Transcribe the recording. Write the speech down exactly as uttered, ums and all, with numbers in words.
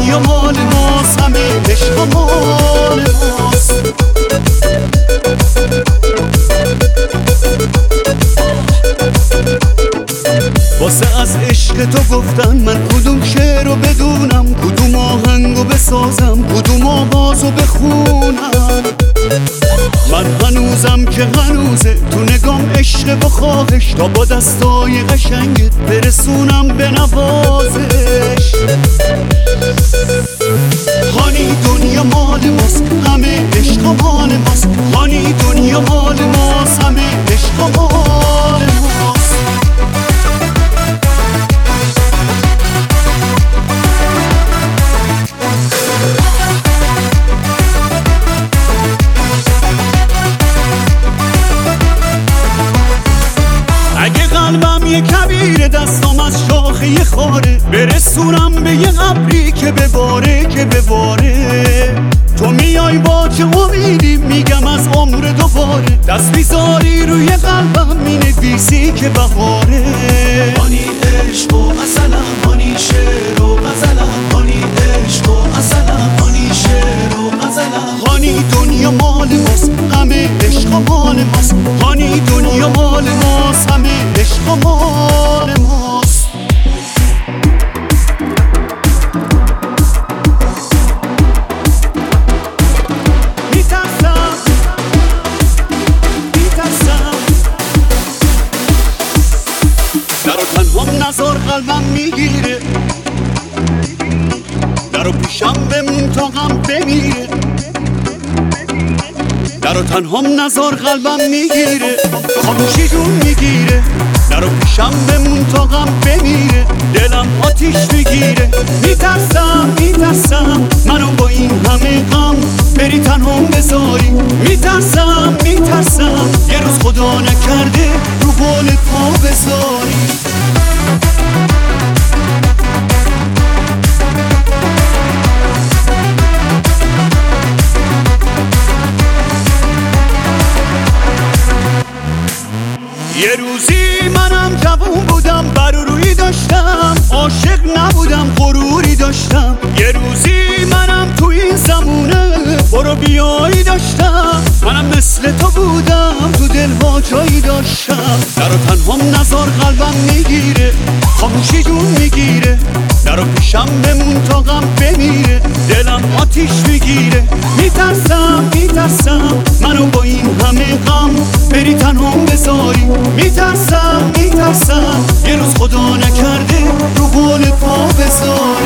دنیا مال ماست، همه عشق مال ماست. واسه از عشق تو گفتن من کدوم شعر رو بدونم، کدوم آهنگو بسازم، کدوم آوازو بخونم. من هنوزم که هنوزه تو نگام عشق و خواهش، تا با دستای قشنگت برسونم به نوازش. هانی دنیا مال ماست، همه عشق مال ماست. هانی دنیا مال ماست، همه عشق مال ماست. اگه قلبم یه کبیر دستم از شاخه یه خاره، برسونم به یه ابری که بباره که بباره. تو میای با چه امیدی میگم از عمر دوباره، دست بیزاری روی قلبم مینویسی که بهاره. هانی عشق و اصلا هانی شعر و غزلم، هانی عشق و اصلا هانی شعر و غزلم. هانی دنیا مال ماست، همه عشق مال ماست. هانی دنیا مال ماست، همه عشق مال ماست. میترسم میترسم درو تنها نزار قلبم میگیره، درو پیشم بمون تا غم بمیره. درو تنها نزار قلبم میگیره، خاموشی جون میگیره. درو پیشم بمون تا غم بمیره، دلم آتیش میگیره. میترسم میترسم منو با این همه غم بری تنها بذاری. میترسم میترسم یه روز خدا نکرده رو بال پا بذاری. یه روزی منم جوون بودم، برورویی داشتم، عاشق نبودم غروری داشتم. یه روزی منم تو این زمونه برو بیایی داشتم، منم مثل تو بودم تو دلها جایی داشتم. درو تنها نزار قلبم میگیره، خاموشی جون میگیره. درو پیشم بمون تا غم بمیره، دلم آتیش میگیره. میترسم میترسم منو با این همه غم بری تنها بذاری. میترسم میترسم یه روز خدا نکرده رو بال پا بذاری.